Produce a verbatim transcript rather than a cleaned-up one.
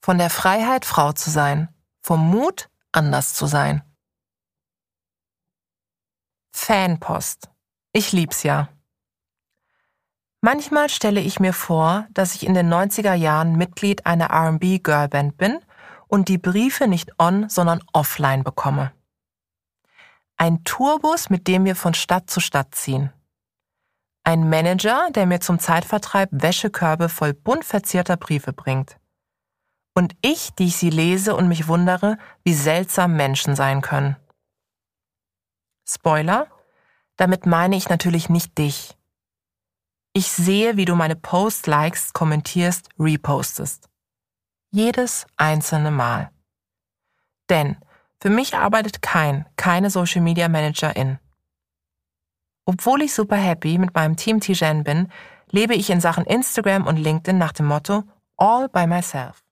Von der Freiheit, Frau zu sein. Vom Mut, anders zu sein. Fanpost. Ich lieb's ja. Manchmal stelle ich mir vor, dass ich in den neunziger Jahren Mitglied einer R and B-Girlband bin und die Briefe nicht on, sondern offline bekomme. Ein Tourbus, mit dem wir von Stadt zu Stadt ziehen. Ein Manager, der mir zum Zeitvertreib Wäschekörbe voll bunt verzierter Briefe bringt. Und ich, die ich sie lese und mich wundere, wie seltsam Menschen sein können. Spoiler, damit meine ich natürlich nicht dich. Ich sehe, wie du meine Posts likest, kommentierst, repostest. Jedes einzelne Mal. Denn für mich arbeitet kein, keine Social Media Managerin. Obwohl ich super happy mit meinem Team Tijen bin, lebe ich in Sachen Instagram und LinkedIn nach dem Motto All by myself.